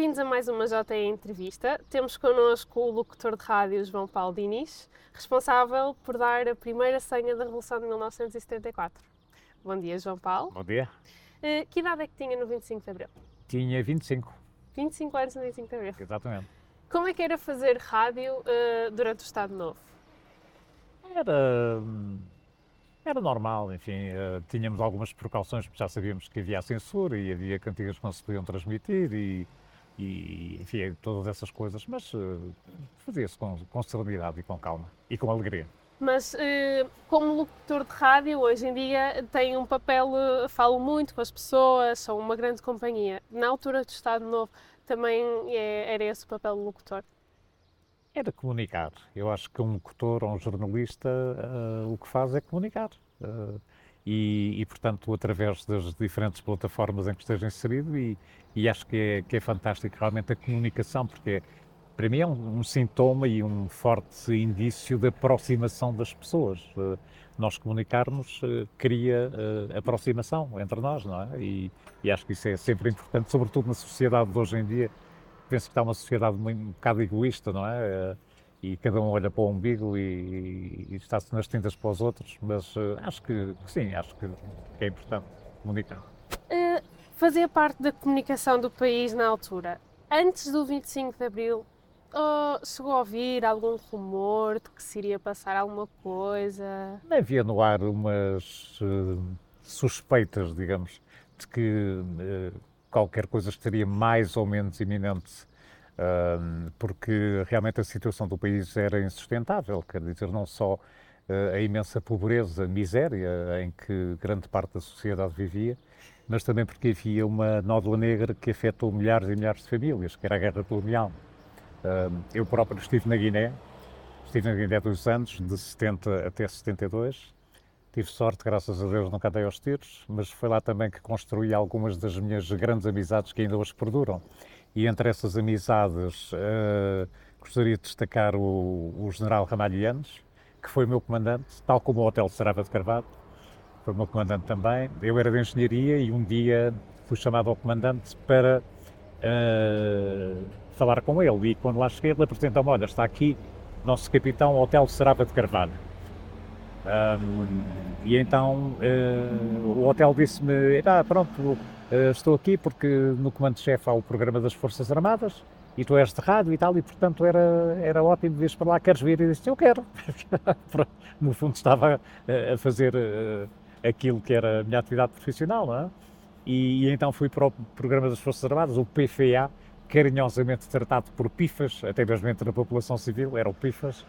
Bem-vindos a mais uma JE Entrevista. Temos connosco o locutor de rádio João Paulo Diniz, responsável por dar a primeira senha da Revolução de 1974. Bom dia, João Paulo. Bom dia. Que idade é que tinha no 25 de Abril? Tinha 25. 25 anos no 25 de Abril. Exatamente. Como é que era fazer rádio durante o Estado Novo? Era normal, enfim, tínhamos algumas precauções, porque já sabíamos que havia a censura e havia cantigas que não se podiam transmitir enfim, todas essas coisas, mas fazia-se com serenidade e com calma e com alegria. Mas como locutor de rádio, hoje em dia tem um papel, falo muito com as pessoas, são uma grande companhia. Na altura do Estado Novo também era esse o papel do locutor? Era comunicar. Eu acho que um locutor ou um jornalista o que faz é comunicar. Portanto, através das diferentes plataformas em que esteja inserido, e acho que é fantástico realmente a comunicação, porque para mim é um sintoma e um forte indício de aproximação das pessoas. Nós comunicarmos cria aproximação entre nós, não é? E acho que isso é sempre importante, sobretudo na sociedade de hoje em dia. Penso que está uma sociedade um bocado egoísta, não é? E cada um olha para o umbigo e está-se nas tintas para os outros, mas acho que sim, acho que é importante comunicar. Fazia parte da comunicação do país na altura. Antes do 25 de Abril, chegou a ouvir algum rumor de que se iria passar alguma coisa? Havia no ar umas suspeitas, digamos, de que qualquer coisa estaria mais ou menos iminente, porque realmente a situação do país era insustentável, quer dizer, não só a imensa pobreza, miséria em que grande parte da sociedade vivia, mas também porque havia uma nódoa negra que afetou milhares e milhares de famílias, que era a guerra colonial. Eu próprio estive na Guiné 2 anos, de 70 até 72. Tive sorte, graças a Deus, nunca andei aos tiros, mas foi lá também que construí algumas das minhas grandes amizades que ainda hoje perduram. E entre essas amizades, gostaria de destacar o general Ramalhianes, que foi o meu comandante, tal como o Hotel Sarava de Carvalho, foi o meu comandante também. Eu era de engenharia e um dia fui chamado ao comandante para falar com ele. E quando lá cheguei, ele apresentou-me: olha, está aqui nosso capitão Hotel Sarava de Carvalho. E então o hotel disse-me: pronto, estou aqui porque no comando-chefe há o programa das Forças Armadas e tu és de rádio e tal, e portanto era ótimo vires para lá, queres vir? E disse: eu quero. No fundo estava a fazer aquilo que era a minha atividade profissional, não é? E então fui para o programa das Forças Armadas, o PFA, carinhosamente tratado por PIFAs, até mesmo entre a população civil, era o PIFAs,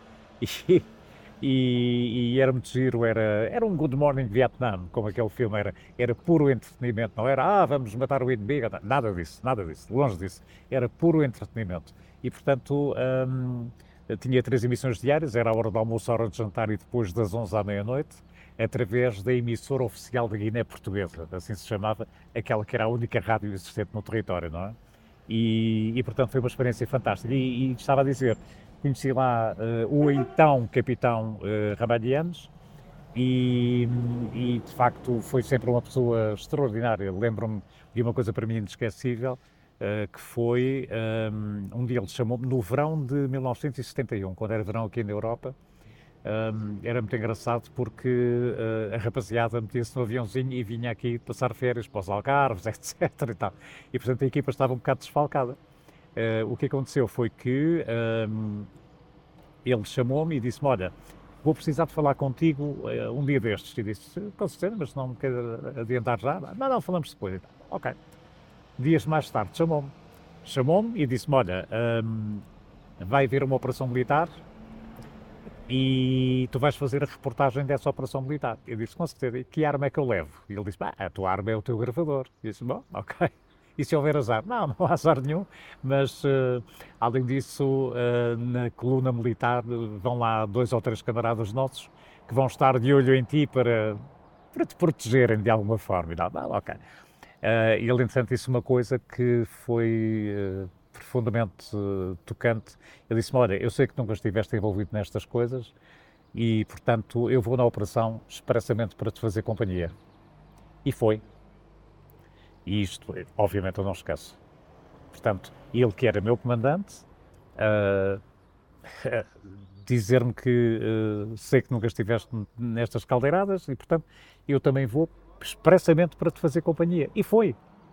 e era muito giro, era um Good Morning Vietnam, como aquele filme era puro entretenimento, não era, vamos matar o inimigo, nada disso, longe disso, era puro entretenimento. E, portanto, tinha 3 emissões diárias, era a hora do almoço, a hora de jantar e depois das 11 à meia-noite, através da emissora oficial da Guiné Portuguesa, assim se chamava, aquela que era a única rádio existente no território, não é? Portanto, foi uma experiência fantástica. E estava a dizer, conheci lá o então capitão Ramalhianes e de facto foi sempre uma pessoa extraordinária. Lembro-me de uma coisa para mim inesquecível, que foi, um dia ele chamou-me no verão de 1971, quando era verão aqui na Europa. Era muito engraçado porque a rapaziada metia-se no aviãozinho e vinha aqui passar férias para os Algarves, etc. e tal. E portanto a equipa estava um bocado desfalcada. O que aconteceu foi que ele chamou-me e disse-me: olha, vou precisar de falar contigo um dia destes. E disse: com certeza, mas não me quero adiantar já. Não, falamos depois. E tal. Ok. Dias mais tarde chamou-me e disse-me: olha, vai haver uma operação militar e tu vais fazer a reportagem dessa operação militar. Eu disse: com certeza. E que arma é que eu levo? E ele disse: a tua arma é o teu gravador. Eu disse: bom, ok. E se houver azar? Não há azar nenhum, mas além disso, na coluna militar vão lá 2 ou 3 camaradas nossos que vão estar de olho em ti para te protegerem de alguma forma. E tal. Ok. Ele, entretanto, disse uma coisa que foi profundamente tocante. Ele disse-me: olha, eu sei que nunca estiveste envolvido nestas coisas e, portanto, eu vou na operação expressamente para te fazer companhia. E foi. E isto, obviamente, eu não esqueço. portanto, ele que era meu comandante, uh, dizer-me que sei que nunca estiveste nestas caldeiradas e, portanto, eu também vou expressamente para te fazer companhia. E foi.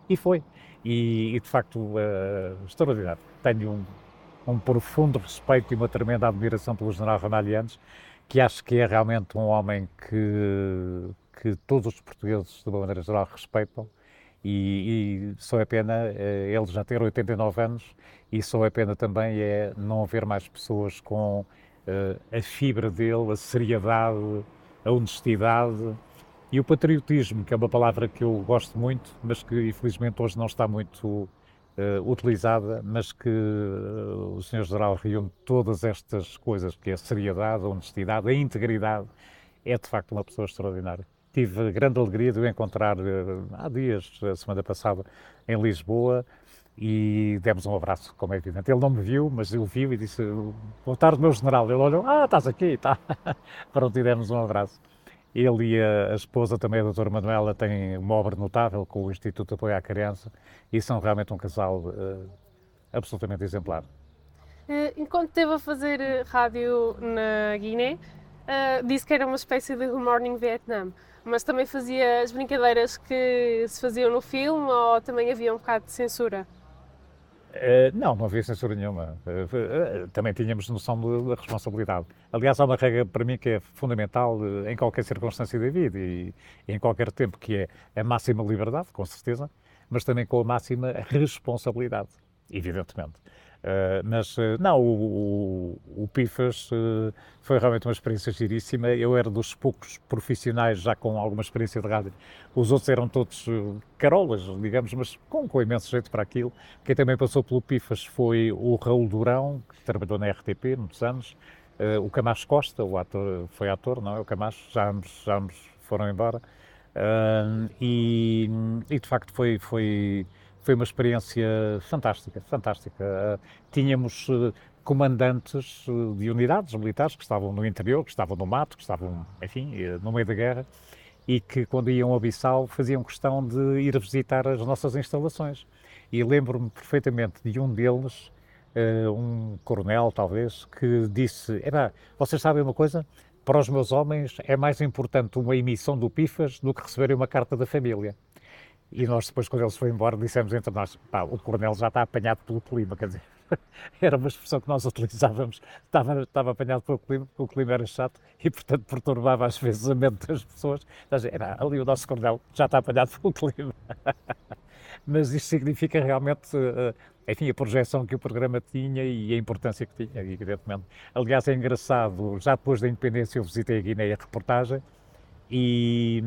E de facto, extraordinário. Tenho um profundo respeito e uma tremenda admiração pelo general Ramalhianes, que acho que é realmente um homem que todos os portugueses, de uma maneira geral, respeitam. E só é pena ele já ter 89 anos e só é pena também não haver mais pessoas com a fibra dele, a seriedade, a honestidade e o patriotismo, que é uma palavra que eu gosto muito, mas que infelizmente hoje não está muito utilizada, mas que o Sr. General reúne todas estas coisas, que é a seriedade, a honestidade, a integridade, é de facto uma pessoa extraordinária. Tive grande alegria de o encontrar há dias, a semana passada, em Lisboa, e demos um abraço, como é evidente. Ele não me viu, mas eu viu e disse: boa tarde, meu general. Ele olhou: estás aqui, tá. Pronto, e demos um abraço. Ele e a esposa também, a doutora Manuela, têm uma obra notável com o Instituto de Apoio à Criança e são realmente um casal absolutamente exemplar. Enquanto esteve a fazer rádio na Guiné, disse que era uma espécie de Good Morning Vietnam, mas também fazia as brincadeiras que se faziam no filme ou também havia um bocado de censura? Não havia censura nenhuma. Também tínhamos noção da responsabilidade. Aliás, há uma regra para mim que é fundamental em qualquer circunstância da vida e em qualquer tempo, que é a máxima liberdade, com certeza, mas também com a máxima responsabilidade, evidentemente. Não, o Pifas foi realmente uma experiência giríssima. Eu era dos poucos profissionais já com alguma experiência de rádio. Os outros eram todos carolas, digamos, mas com imenso jeito para aquilo. Quem também passou pelo Pifas foi o Raul Durão, que trabalhou na RTP muitos anos. O Camacho Costa, o ator, foi ator, não é? O Camacho, já ambos foram embora. E de facto foi uma experiência fantástica. Tínhamos comandantes de unidades militares que estavam no interior, que estavam no mato, que estavam, enfim, no meio da guerra, e que quando iam ao Bissau faziam questão de ir visitar as nossas instalações. E lembro-me perfeitamente de um deles, um coronel talvez, que disse: vocês sabem uma coisa? Para os meus homens é mais importante uma emissão do Pifas do que receberem uma carta da família. E nós depois, quando eles foram embora, dissemos entre nós: o coronel já está apanhado pelo clima, quer dizer, era uma expressão que nós utilizávamos, estava apanhado pelo clima, porque o clima era chato e, portanto, perturbava às vezes a mente das pessoas. Era ali o nosso coronel já está apanhado pelo clima. Mas isto significa realmente, enfim, a projeção que o programa tinha e a importância que tinha, evidentemente. Aliás, é engraçado, já depois da independência eu visitei a Guiné a reportagem, e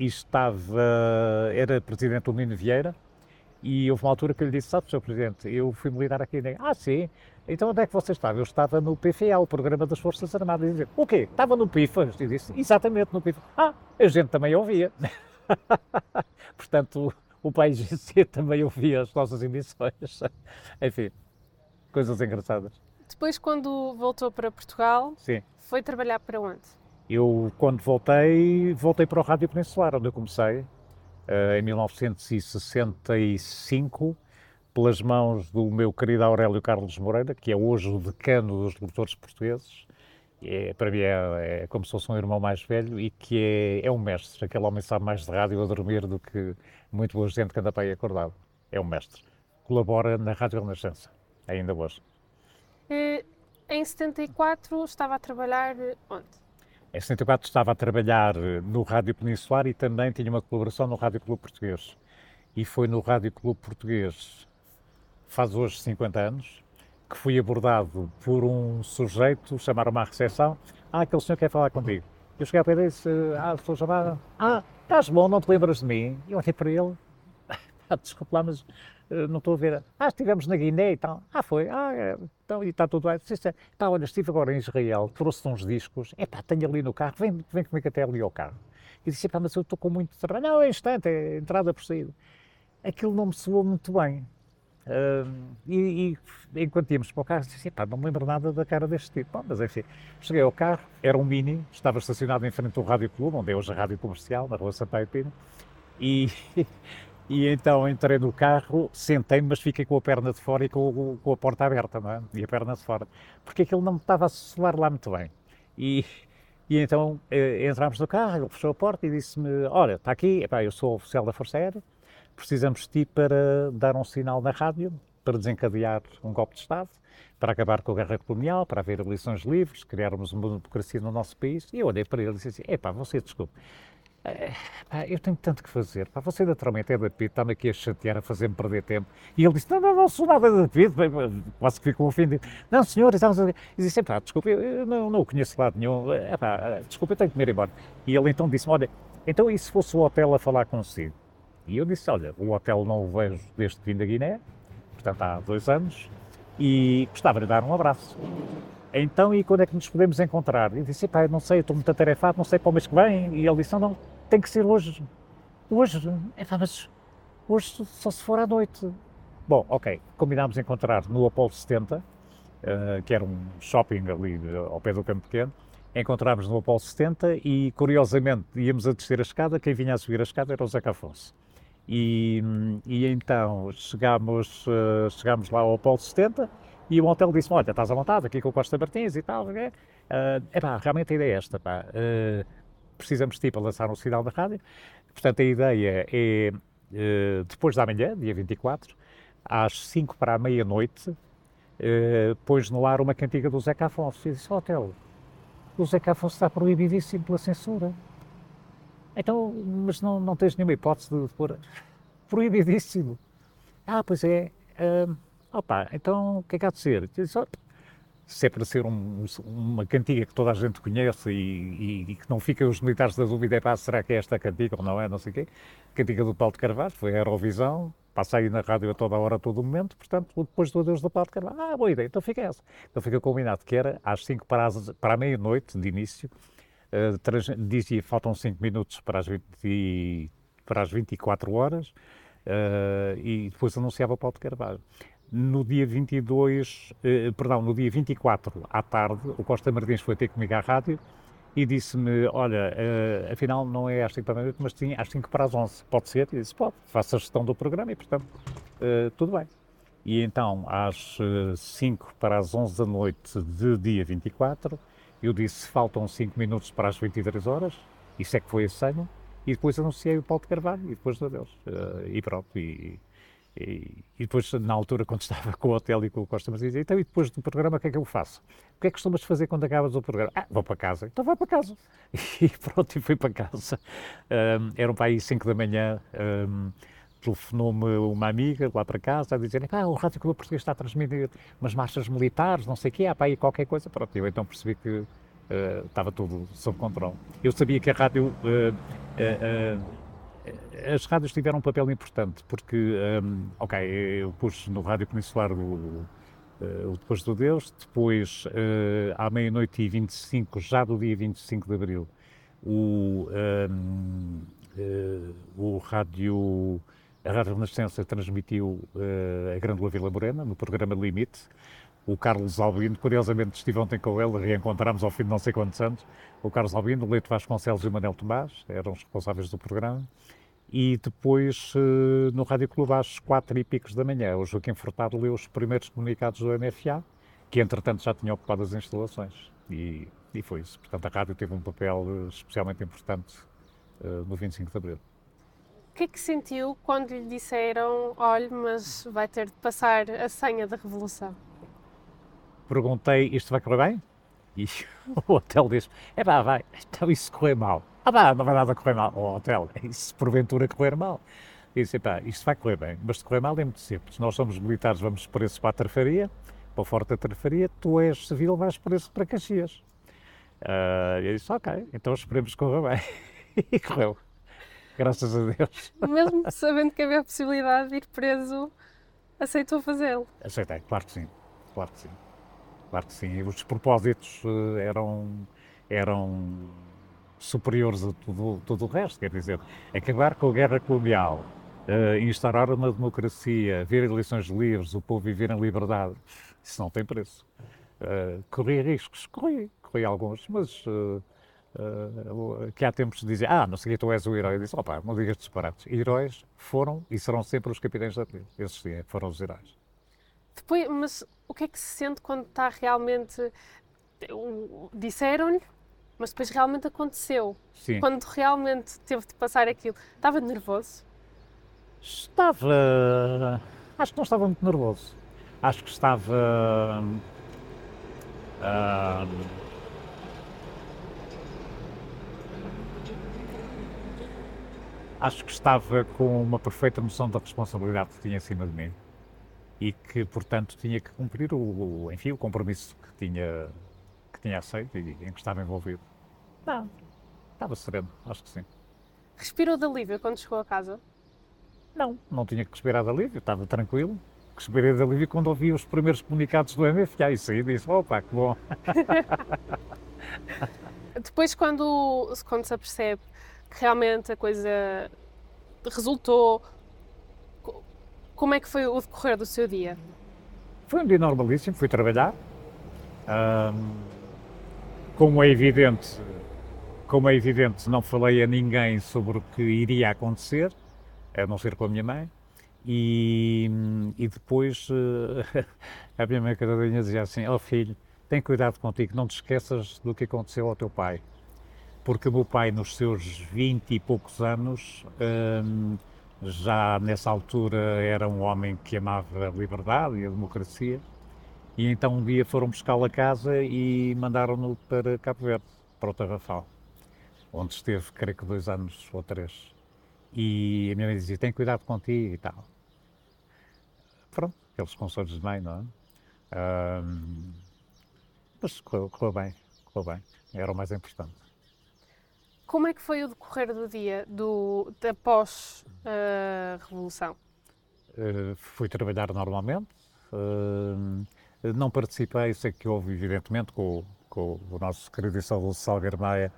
era presidente o Nino Vieira, e houve uma altura que eu lhe disse: sabe, Sr. Presidente, eu fui militar aqui. Sim, então onde é que você estava? Eu estava no PFA, o Programa das Forças Armadas. E dizia: o quê? Estava no PIFAS? Eu disse: exatamente, no PIFAS. A gente também ouvia. Portanto, o PAIGC também ouvia as nossas emissões. Enfim, coisas engraçadas. Depois, quando voltou para Portugal, Sim. Foi trabalhar para onde? Eu, quando voltei para o Rádio Peninsular, onde eu comecei, em 1965, pelas mãos do meu querido Aurélio Carlos Moreira, que é hoje o decano dos locutores portugueses. Para mim é como se fosse um irmão mais velho e que é um mestre. Aquele homem sabe mais de rádio a dormir do que muito boa gente que anda para aí acordado. É um mestre. Colabora na Rádio Renascença, ainda hoje. Em 74 estava a trabalhar onde? Em 74 estava a trabalhar no Rádio Peninsular e também tinha uma colaboração no Rádio Clube Português. E foi no Rádio Clube Português, faz hoje 50 anos, que fui abordado por um sujeito, chamaram-me à recepção: aquele senhor quer falar contigo. Eu cheguei para ele e disse: estou chamada. Estás bom, não te lembras de mim? Eu olhei para ele: desculpe lá, mas não estou a ver. Estivemos na Guiné e tal. Foi? Então, e está tudo bem. Olha, estive agora em Israel, trouxe-te uns discos. Tenho ali no carro, vem comigo até ali ao carro. E disse: mas eu estou com muito trabalho. Não, é instante, é entrada por saída. Aquilo não me soou muito bem. E enquanto íamos para o carro, disse: não me lembro nada da cara deste tipo. Mas enfim, cheguei ao carro, era um Mini, estava estacionado em frente ao Rádio Clube, onde é hoje a Rádio Comercial, na rua Sampaio Pina, e E então entrei no carro, sentei-me, mas fiquei com a perna de fora e com a porta aberta, não é? E a perna de fora. Porque aquilo não me estava a soar lá muito bem. E, e então entramos no carro, ele fechou a porta e disse-me: Olha, está aqui, epá, eu sou oficial da Força Aérea, precisamos de ti para dar um sinal na rádio, para desencadear um golpe de Estado, para acabar com a guerra colonial, para haver eleições livres, criarmos uma democracia no nosso país. E eu olhei para ele e disse assim: Epá, você, desculpe. Eu tenho tanto que fazer. Pá, você naturalmente é da PID, está-me aqui a chatear, a fazer-me perder tempo. E ele disse: não sou nada da PID. Quase que ficou ofendido. Não, senhor, estamos a... E disse: pá, desculpe, eu não o conheço de lado nenhum. Desculpe, eu tenho que me ir embora. E ele então disse: olha, então e se fosse o hotel a falar consigo? E eu disse: olha, o hotel não o vejo desde que vim da Guiné, portanto há 2 anos, e gostava de dar um abraço. Então, e quando é que nos podemos encontrar? E disse: pá, não sei, estou muito atarefado, não sei para o mês que vem. E ele disse: não, tem que ser hoje. Hoje? Mas hoje só se for à noite. Bom, ok, combinámos encontrar no Apollo 70, que era um shopping ali ao pé do Campo Pequeno. Encontrámos no Apollo 70 e, curiosamente, íamos a descer a escada, quem vinha a subir a escada era o Zeca Afonso. E então chegámos lá ao Apollo 70 e o hotel disse-me: olha, estás à vontade aqui com o Costa Martins e tal. Realmente a ideia é esta, precisamos de ti para lançar um sinal da rádio. Portanto, a ideia é, depois da manhã, dia 24, às 5 para a meia-noite, pões no ar uma cantiga do Zeca Afonso. E disse: hotel, o Zeca Afonso está proibidíssimo pela censura. Então, mas não tens nenhuma hipótese de pôr proibidíssimo. Pois é. Então o que é que há de ser? Eu disse: se é para ser uma cantiga que toda a gente conhece e que não fiquem os militares da dúvida, será que é esta cantiga ou não é, não sei o quê. Cantiga do Paulo de Carvalho, foi a Eurovisão, passa aí na rádio a toda a hora, a todo momento, portanto, depois do adeus do Paulo de Carvalho. Boa ideia, então fica essa. Então fica combinado que era às 5 para a meia-noite de início, dizia faltam 5 minutos para as 24 horas, e depois anunciava o Paulo de Carvalho. No dia 24 à tarde, o Costa Martins foi ter comigo à rádio e disse-me: olha, afinal não é às 5 para a meia-noite, mas sim às 5 para as 11, pode ser? E disse: pode, faço a gestão do programa e, portanto, tudo bem. E então, às 5 para as 11 da noite de dia 24, eu disse: faltam 5 minutos para as 23 horas, isso é que foi a senha, e depois anunciei o Paulo de Carvalho, e depois do Deus. E pronto, e depois, na altura, quando estava com o hotel e com o Costa, mas dizia: então, e depois do programa, o que é que eu faço? O que é que costumas fazer quando acabas o programa? Vou para casa. Então vai para casa. E pronto, e fui para casa. Eram para aí 5 da manhã, telefonou-me uma amiga lá para casa a dizer: o Rádio Clube Português está a transmitir umas marchas militares, não sei o quê, há para aí qualquer coisa. Pronto, eu então percebi que estava tudo sob controle. Eu sabia que a rádio... as rádios tiveram um papel importante, porque, eu pus no Rádio Peninsular o Depois do Deus, depois, à meia-noite e 25, já do dia 25 de Abril, a Rádio Renascença transmitiu a Grândola Vila Morena, no programa Limite. O Carlos Albino, curiosamente estive ontem com ele, reencontramos ao fim de não sei quantos anos, o Carlos Albino, o Leite Vasconcelos e o Manel Tomás, eram os responsáveis do programa. E depois, no Rádio Clube, às 4 e picos da manhã, o Joaquim Furtado leu os primeiros comunicados do MFA, que entretanto já tinha ocupado as instalações. E foi isso. Portanto, a rádio teve um papel especialmente importante no 25 de Abril. O que é que sentiu quando lhe disseram: olhe, mas vai ter de passar a senha da Revolução? Perguntei: isto vai correr bem? E o hotel diz: vai, então isso correr mal. Não vai nada correr mal. O hotel, isso porventura correr mal. E disse: isto vai correr bem, mas se correr mal é muito simples. Nós somos militares, vamos presos para a Tarfaria, para o Forte da Tarfaria, tu és civil, vais preso para Caxias. E eu disse: ok, então esperemos que corra bem. E correu. Graças a Deus. Mesmo sabendo que havia a possibilidade de ir preso, aceitou fazê-lo? Aceitei, claro que sim. Claro que sim. Claro que sim. Os propósitos eram superiores a tudo o resto. Quer dizer, acabar com a guerra colonial, instaurar uma democracia, haver eleições livres, o povo viver em liberdade, isso não tem preço. Corri riscos? Corri alguns, mas que há tempos dizia, não sei que tu és o herói. Eu disse, opa, não digas disparates. Heróis foram e serão sempre os capitães de navio. Esses sim, foram os heróis. Depois, mas o que é que se sente quando está realmente. Disseram-lhe, mas depois realmente aconteceu. Sim. Quando realmente teve de passar aquilo, estava nervoso? Estava. Acho que não estava muito nervoso. Acho que estava. ah, Acho que estava com uma perfeita noção da responsabilidade que tinha em cima de mim e que, portanto, tinha que cumprir enfim, o compromisso que tinha aceito e em que estava envolvido. Não, estava sereno, acho que sim. Respirou de alívio quando chegou a casa? Não tinha que respirar de alívio, estava tranquilo. Respirei de alívio quando ouvi os primeiros comunicados do MFA e saí e disse, opa, que bom. Depois, quando se apercebe que realmente a coisa resultou, como é que foi o decorrer do seu dia? Foi um dia normalíssimo, fui trabalhar. Ahm, como é evidente, não falei a ninguém sobre o que iria acontecer, a não ser com a minha mãe. E depois a minha mãe cada dia dizia assim, filho, tem cuidado contigo, não te esqueças do que aconteceu ao teu pai. Porque o meu pai, nos seus 20 e poucos anos, já nessa altura era um homem que amava a liberdade e a democracia, e então um dia foram buscá-lo a casa e mandaram-no para Cabo Verde, para o Tarrafal, onde esteve, creio que 2 anos ou 3. E a minha mãe dizia, tem cuidado contigo e tal. Pronto, aqueles conselhos de mãe, não é? Mas correu bem, era o mais importante. Como é que foi o decorrer do dia da pós-revolução? Fui trabalhar normalmente, não participei, sei que houve, evidentemente, com o nosso queridíssimo Salgueiro Maia,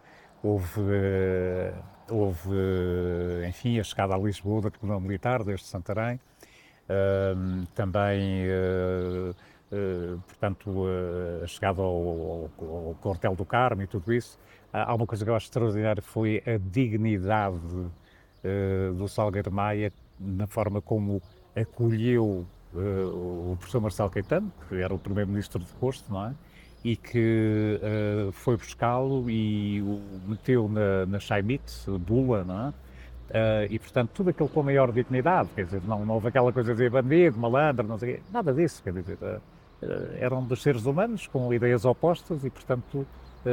enfim, a chegada a Lisboa da Coluna Militar, desde Santarém, também, portanto, a chegada ao Quartel do Carmo e tudo isso. Há uma coisa que eu acho extraordinária, foi a dignidade do Salgueiro Maia, na forma como acolheu o professor Marcelo Caetano, que era o primeiro-ministro de posto, não é? E que foi buscá-lo e o meteu na Chaimite, bula, não é? E, portanto, tudo aquilo com a maior dignidade, quer dizer, não houve aquela coisa de bandido, malandro, não sei o quê, nada disso, quer dizer, eram dos seres humanos com ideias opostas e, portanto,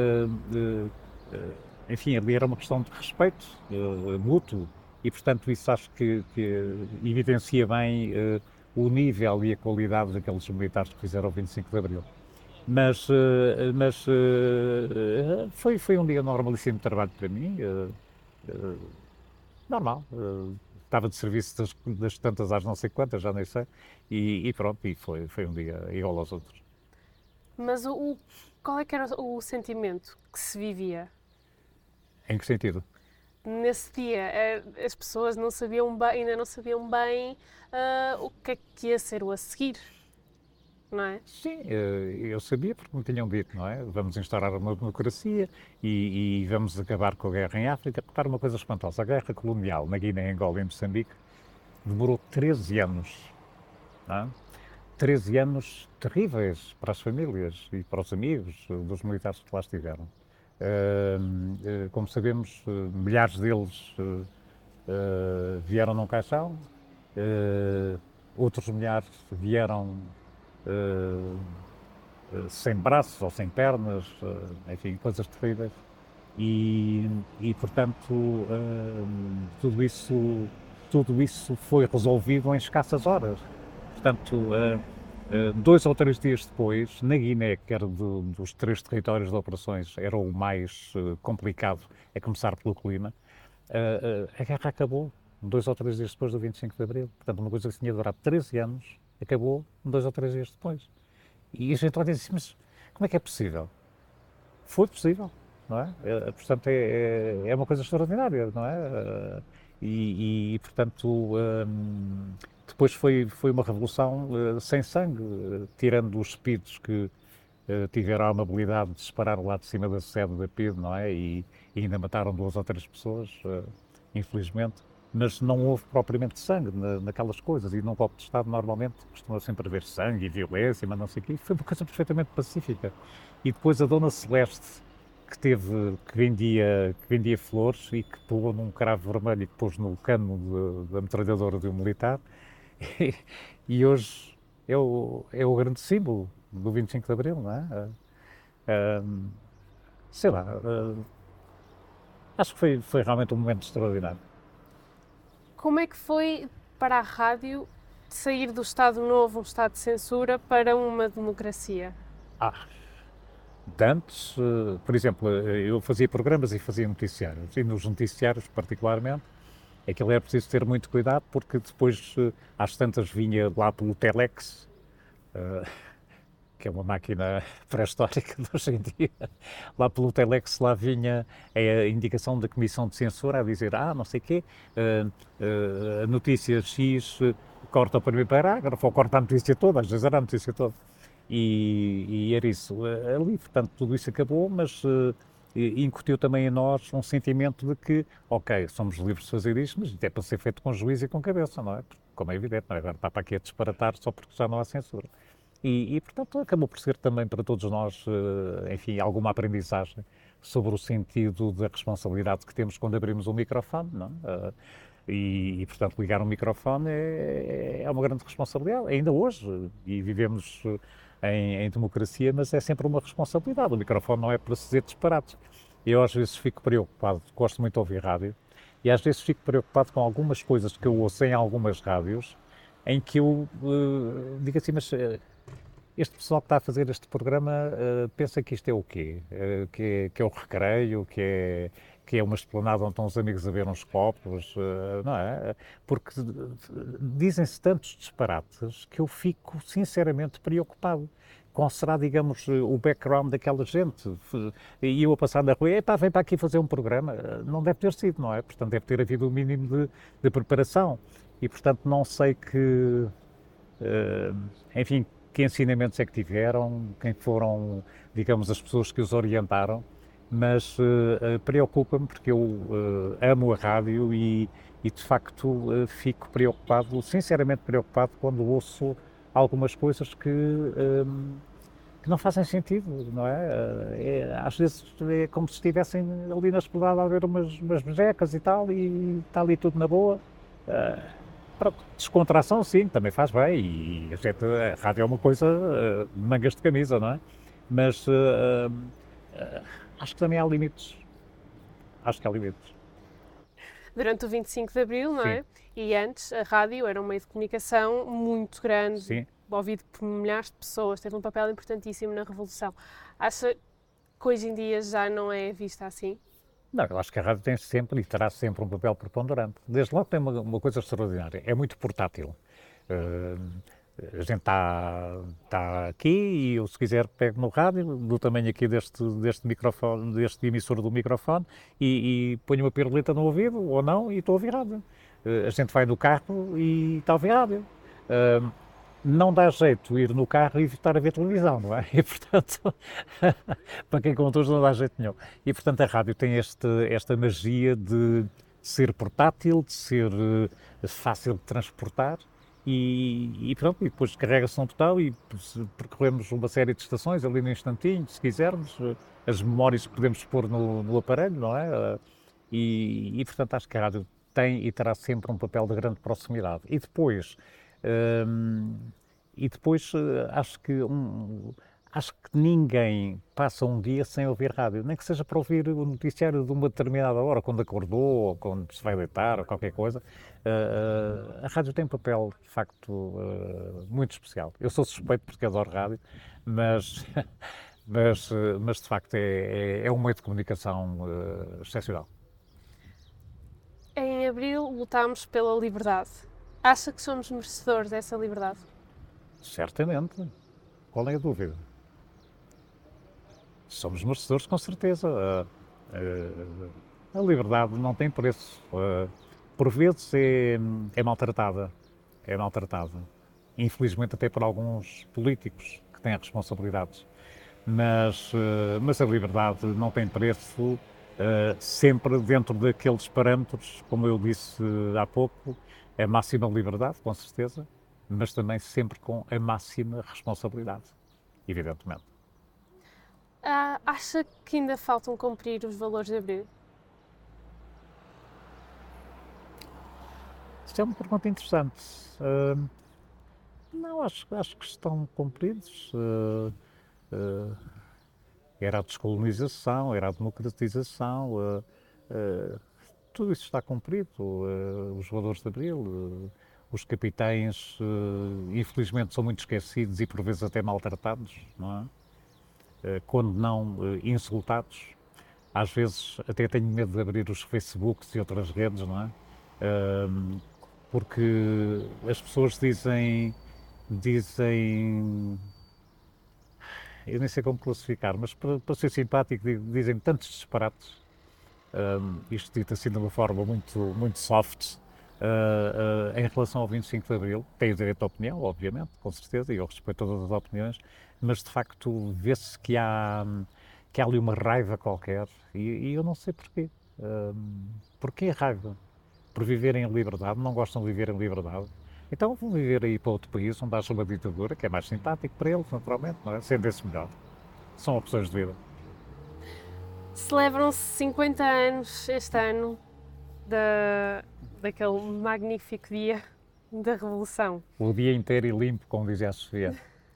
enfim, ali era uma questão de respeito mútuo e, portanto, isso acho que evidencia bem o nível e a qualidade daqueles militares que fizeram o 25 de Abril. Mas foi um dia normalíssimo de trabalho para mim, normal. Estava de serviço das tantas às não sei quantas, já nem sei, e pronto, e foi um dia igual aos outros. Mas qual é que era o sentimento que se vivia? Em que sentido? Nesse dia, as pessoas não sabiam bem, ainda não sabiam bem o que é que ia ser o a seguir, não é? Sim, eu sabia porque me tinham dito, não é? Vamos instaurar uma democracia e vamos acabar com a guerra em África. Repara uma coisa espantosa, a guerra colonial na Guiné, Angola e Moçambique demorou 13 anos, não é? 13 anos terríveis para as famílias e para os amigos dos militares que lá estiveram. Como sabemos, milhares deles vieram num caixão, outros milhares vieram sem braços ou sem pernas, enfim, coisas terríveis. Portanto, tudo isso foi resolvido em escassas horas. Portanto, 2 ou 3 dias depois, na Guiné, que era dos 3 territórios de operações, era o mais complicado, a começar pelo clima, a guerra acabou 2 ou 3 dias depois do 25 de Abril. Portanto, uma coisa que tinha durado 13 anos, acabou 2 ou 3 dias depois. E a gente olha e diz, mas como é que é possível? Foi possível, não é? Portanto, é uma coisa extraordinária, não é? Portanto, depois foi uma revolução sem sangue, tirando os speeches que tiveram a amabilidade de disparar lá de cima da sede da PIDE, não é? E ainda mataram 2 ou 3 pessoas, infelizmente. Mas não houve propriamente sangue naquelas coisas, e num golpe de Estado normalmente costuma sempre haver sangue e violência, mas não sei o quê. Foi uma coisa perfeitamente pacífica. E depois a Dona Celeste, que vendia flores e que pulou num cravo vermelho e que pôs no cano da metralhadora de um militar, e hoje é o grande símbolo do 25 de Abril, não é? Sei lá, acho que foi realmente um momento extraordinário. Como é que foi para a rádio sair do Estado Novo, um Estado de censura, para uma democracia? De antes, por exemplo, eu fazia programas e fazia noticiários, e nos noticiários particularmente, aquilo era preciso ter muito cuidado, porque depois, às tantas, vinha lá pelo Telex, que é uma máquina pré-histórica de hoje em dia, lá pelo Telex, lá vinha a indicação da Comissão de Censura a dizer, não sei o quê, a notícia X corta o primeiro parágrafo, ou corta a notícia toda, às vezes era a notícia toda. E era isso. Ali, portanto, tudo isso acabou, mas incutiu também em nós um sentimento de que, ok, somos livres de fazer isto, mas isto é para ser feito com juízo e com cabeça, não é? Como é evidente, não é? Agora está para aqui a disparatar só porque já não há censura. Portanto, acabou por ser também para todos nós, enfim, alguma aprendizagem sobre o sentido da responsabilidade que temos quando abrimos o microfone, não é? Portanto, ligar um microfone é uma grande responsabilidade, ainda hoje, e vivemos em democracia, mas é sempre uma responsabilidade. O microfone não é para se dizer disparates. Eu às vezes fico preocupado, gosto muito de ouvir rádio, e às vezes fico preocupado com algumas coisas que eu ouço em algumas rádios, em que eu digo assim, mas este pessoal que está a fazer este programa pensa que isto é o quê? Que é o recreio, que é uma esplanada onde estão os amigos a ver uns copos, não é? Porque dizem-se tantos disparates que eu fico sinceramente preocupado. Qual será, digamos, o background daquela gente? E eu a passar na rua, epá, vem para aqui fazer um programa. Não deve ter sido, não é? Portanto, deve ter havido o mínimo de preparação. E, portanto, não sei enfim, que ensinamentos é que tiveram, quem foram, digamos, as pessoas que os orientaram, mas preocupa-me porque eu amo a rádio e de facto fico preocupado, sinceramente preocupado, quando ouço algumas coisas que não fazem sentido, não é? Às vezes é como se estivessem ali na esplanada a ver umas becas e tal, e está ali tudo na boa. Pronto, descontração sim, também faz bem, e a rádio é uma coisa de mangas de camisa, não é? Mas acho que também há limites. Acho que há limites. Durante o 25 de Abril, não Sim. é? E antes, a rádio era um meio de comunicação muito grande, Sim. ouvido por milhares de pessoas, teve um papel importantíssimo na Revolução. Acha que hoje em dia já não é vista assim? Não, eu acho que a rádio tem sempre e terá sempre um papel preponderante. Desde logo tem uma coisa extraordinária, é muito portátil. A gente está aqui e eu, se quiser, pego no rádio, do tamanho aqui deste microfone, deste emissor do microfone, e ponho uma pirulita no ouvido, ou não, e estou a ouvir rádio. A gente vai no carro e está a ouvir rádio. Não dá jeito ir no carro e estar a ver televisão, não é? E, portanto, para quem conduz não dá jeito nenhum. E, portanto, a rádio tem esta magia de ser portátil, de ser fácil de transportar e pronto, e depois carrega-se um total e percorremos uma série de estações ali no instantinho, se quisermos, as memórias que podemos pôr no aparelho, não é? Portanto, acho que a rádio tem e terá sempre um papel de grande proximidade. E depois acho que ninguém passa um dia sem ouvir rádio, nem que seja para ouvir o noticiário de uma determinada hora, quando acordou, ou quando se vai deitar, ou qualquer coisa. A rádio tem um papel, de facto, muito especial. Eu sou suspeito porque adoro rádio, mas, mas de facto é um meio de comunicação excepcional. Em Abril lutámos pela liberdade. Acha que somos merecedores dessa liberdade? Certamente. Qual é a dúvida? Somos merecedores, com certeza. A liberdade não tem preço. Por vezes é maltratada. É maltratada. Infelizmente até por alguns políticos que têm responsabilidades. mas a liberdade não tem preço, sempre dentro daqueles parâmetros, como eu disse há pouco, a máxima liberdade, com certeza, mas também sempre com a máxima responsabilidade, evidentemente. Acha que ainda faltam cumprir os valores de Abril? Isto é uma pergunta interessante. Não, acho que estão cumpridos. Era a descolonização, era a democratização, tudo isso está cumprido. Os valores de Abril, os capitães, infelizmente, são muito esquecidos e por vezes até maltratados, não é? Quando não insultados. Às vezes até tenho medo de abrir os Facebooks e outras redes, não é? Porque as pessoas dizem, eu nem sei como classificar, mas para ser simpático dizem tantos disparates, isto dito assim de uma forma muito soft, em relação ao 25 de Abril. Tem o direito à opinião, obviamente, com certeza, e eu respeito todas as opiniões, mas de facto vê-se que há ali uma raiva qualquer, e eu não sei porquê. Porquê a raiva? Por viverem em liberdade, não gostam de viver em liberdade, então vão viver aí para outro país onde haja uma ditadura, que é mais simpático para eles, naturalmente, não é? Sentem-se melhor. São opções de vida. Celebram-se 50 anos este ano daquele magnífico dia da Revolução. O dia inteiro e limpo, como dizia a Sofia.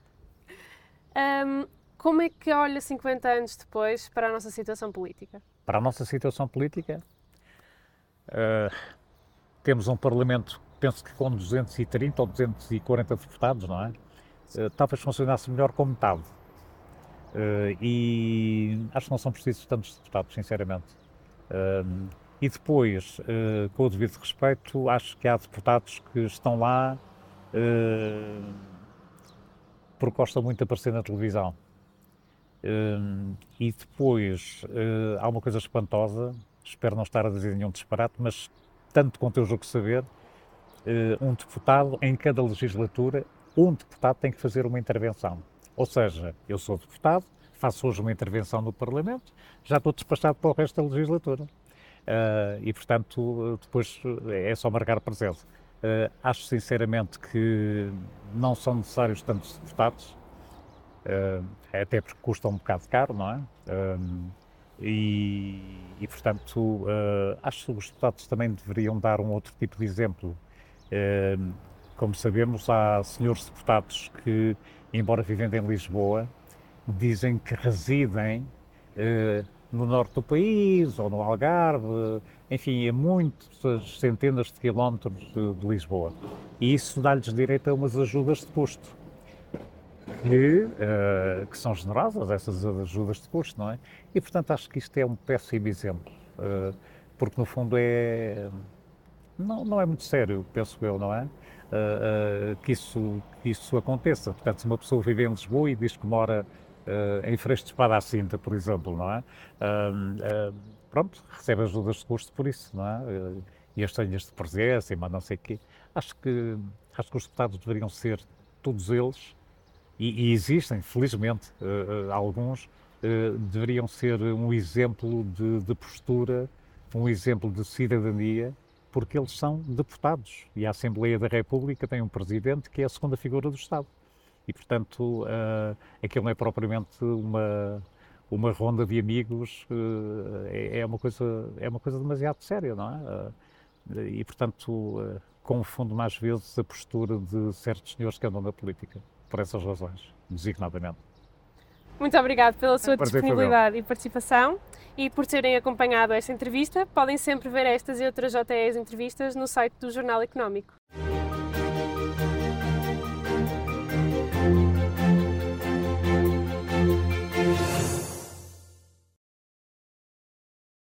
Como é que olha 50 anos depois para a nossa situação política? Para a nossa situação política, temos um Parlamento, penso que com 230 ou 240 deputados, não é? Talvez funcionasse melhor com metade. E acho que não são precisos tantos deputados, sinceramente. E depois, com o devido respeito, acho que há deputados que estão lá porque gostam muito de aparecer na televisão. E depois, há uma coisa espantosa, espero não estar a dizer nenhum disparate, mas tanto quanto eu julgo saber, um deputado, em cada legislatura, um deputado tem que fazer uma intervenção. Ou seja, eu sou deputado, faço hoje uma intervenção no Parlamento, já estou despachado para o resto da legislatura. E, portanto, depois é só marcar presença. Acho sinceramente que não são necessários tantos deputados, até porque custa um bocado caro, não é? E portanto, acho que os deputados também deveriam dar um outro tipo de exemplo. Como sabemos, há senhores deputados que, embora vivendo em Lisboa, dizem que residem no norte do país ou no Algarve, enfim, a muitas centenas de quilómetros de Lisboa. E isso dá-lhes direito a umas ajudas de custo. Que são generosas, essas ajudas de custo, não é? E, portanto, acho que isto é um péssimo exemplo, porque, no fundo, não é muito sério, penso eu, não é? Que isso aconteça. Portanto, se uma pessoa vive em Lisboa e diz que mora em Freixo de Espada à Cinta, por exemplo, não é? Pronto, recebe ajudas de custo por isso, não é? E as senhas de presença e mais não sei o quê. Acho que os deputados deveriam ser, todos eles, e existem, felizmente, alguns, deveriam ser um exemplo de postura, um exemplo de cidadania, porque eles são deputados e a Assembleia da República tem um presidente que é a segunda figura do Estado. E, portanto, aquilo não é propriamente uma ronda de amigos, é uma coisa demasiado séria, não é? E, portanto, confundo mais vezes a postura de certos senhores que andam na política, por essas razões, designadamente. Muito obrigado pela sua disponibilidade e participação e por terem acompanhado esta entrevista. Podem sempre ver estas e outras JTEs entrevistas no site do Jornal Económico.